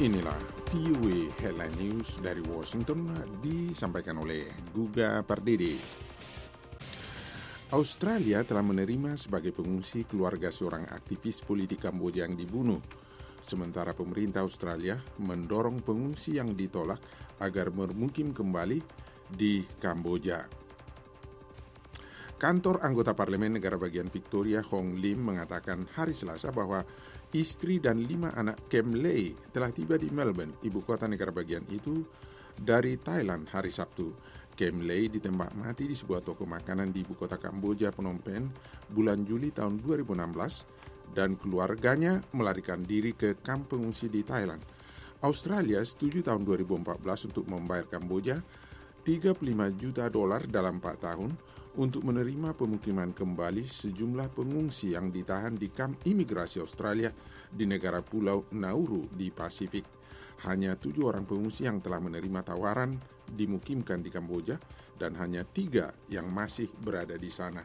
Inilah VOA Headline News dari Washington disampaikan oleh Guga Pardede. Australia telah menerima sebagai pengungsi keluarga seorang aktivis politik Kamboja yang dibunuh. Sementara pemerintah Australia mendorong pengungsi yang ditolak agar bermukim kembali di Kamboja. Kantor anggota Parlemen Negara Bagian Victoria Hong Lim mengatakan hari Selasa bahwa istri dan 5 anak Kem Ley telah tiba di Melbourne, ibu kota negara bagian itu, dari Thailand hari Sabtu. Kem Ley ditembak mati di sebuah toko makanan di ibu kota Kamboja, Phnom Penh, bulan Juli tahun 2016, dan keluarganya melarikan diri ke kamp pengungsi di Thailand. Australia setuju tahun 2014 untuk membayar Kamboja $35 juta dalam 4 tahun untuk menerima pemukiman kembali sejumlah pengungsi yang ditahan di kamp imigrasi Australia di negara Pulau Nauru di Pasifik. Hanya 7 orang pengungsi yang telah menerima tawaran dimukimkan di Kamboja dan hanya 3 yang masih berada di sana.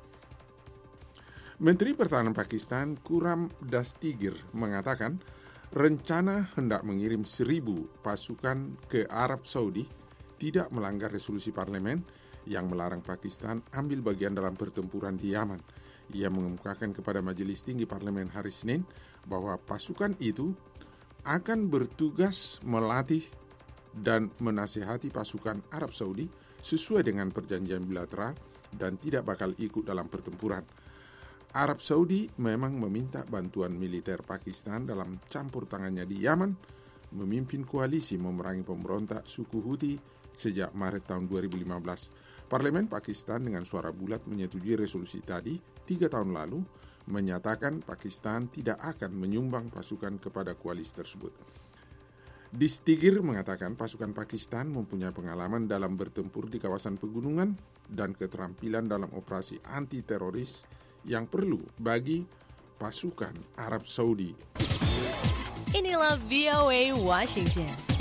Menteri Pertahanan Pakistan Khurram Dastigir mengatakan rencana hendak mengirim 1.000 pasukan ke Arab Saudi tidak melanggar resolusi parlemen yang melarang Pakistan ambil bagian dalam pertempuran di Yaman. Ia mengemukakan kepada Majelis Tinggi Parlemen hari Senin bahwa pasukan itu akan bertugas melatih dan menasihati pasukan Arab Saudi sesuai dengan perjanjian bilateral dan tidak bakal ikut dalam pertempuran. Arab Saudi memang meminta bantuan militer Pakistan dalam campur tangannya di Yaman, memimpin koalisi memerangi pemberontak suku Houthi sejak Maret tahun 2015. Parlemen Pakistan dengan suara bulat menyetujui resolusi tadi 3 tahun lalu, menyatakan Pakistan tidak akan menyumbang pasukan kepada koalisi tersebut. Dastigir mengatakan pasukan Pakistan mempunyai pengalaman dalam bertempur di kawasan pegunungan dan keterampilan dalam operasi anti-teroris yang perlu bagi pasukan Arab Saudi. Inilah VOA Washington.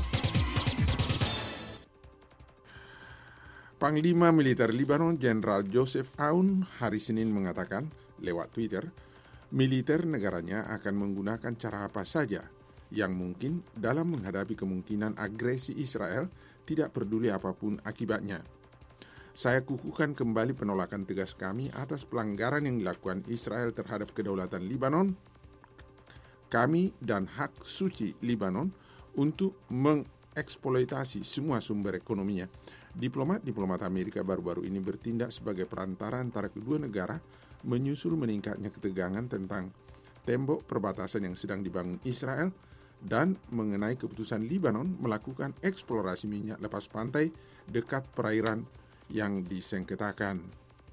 Panglima Militer Lebanon Jenderal Joseph Aoun hari Senin mengatakan lewat Twitter, militer negaranya akan menggunakan cara apa saja yang mungkin dalam menghadapi kemungkinan agresi Israel, tidak peduli apapun akibatnya. Saya kukuhkan kembali penolakan tegas kami atas pelanggaran yang dilakukan Israel terhadap kedaulatan Lebanon, kami dan hak suci Lebanon untuk mengeksploitasi semua sumber ekonominya. Diplomat Amerika baru-baru ini bertindak sebagai perantara antara kedua negara menyusul meningkatnya ketegangan tentang tembok perbatasan yang sedang dibangun Israel dan mengenai keputusan Lebanon melakukan eksplorasi minyak lepas pantai dekat perairan yang disengketakan.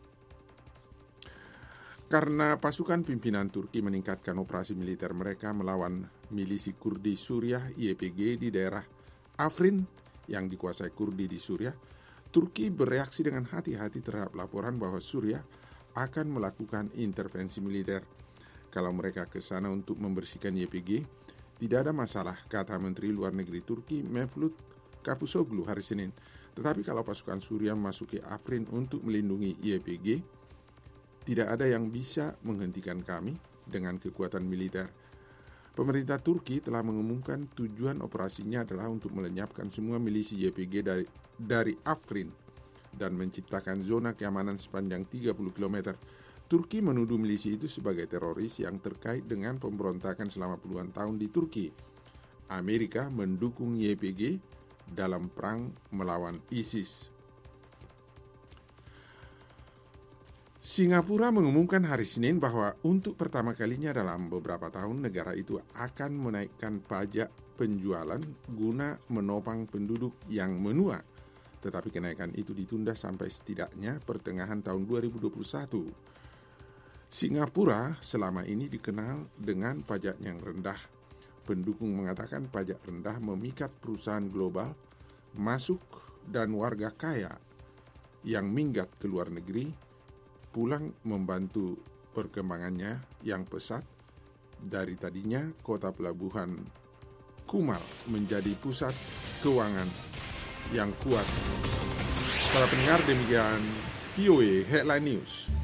Karena pasukan pimpinan Turki meningkatkan operasi militer mereka melawan milisi Kurdi Suriah YPG di daerah Afrin yang dikuasai Kurdi di Suriah, Turki bereaksi dengan hati-hati terhadap laporan bahwa Suriah akan melakukan intervensi militer. Kalau mereka ke sana untuk membersihkan YPG, tidak ada masalah, kata Menteri Luar Negeri Turki Mevlut Cavusoglu hari Senin. Tetapi kalau pasukan Suriah memasuki Afrin untuk melindungi YPG, tidak ada yang bisa menghentikan kami dengan kekuatan militer. Pemerintah Turki telah mengumumkan tujuan operasinya adalah untuk melenyapkan semua milisi YPG dari Afrin dan menciptakan zona keamanan sepanjang 30 km. Turki menuduh milisi itu sebagai teroris yang terkait dengan pemberontakan selama puluhan tahun di Turki. Amerika mendukung YPG dalam perang melawan ISIS. Singapura mengumumkan hari Senin bahwa untuk pertama kalinya dalam beberapa tahun negara itu akan menaikkan pajak penjualan guna menopang penduduk yang menua. Tetapi kenaikan itu ditunda sampai setidaknya pertengahan tahun 2021. Singapura selama ini dikenal dengan pajak yang rendah. Pendukung mengatakan pajak rendah memikat perusahaan global masuk dan warga kaya yang minggat ke luar negeri pulang membantu perkembangannya yang pesat. Dari tadinya kota pelabuhan Kumal menjadi pusat keuangan yang kuat. Para pendengar, demikian VOA Headline News.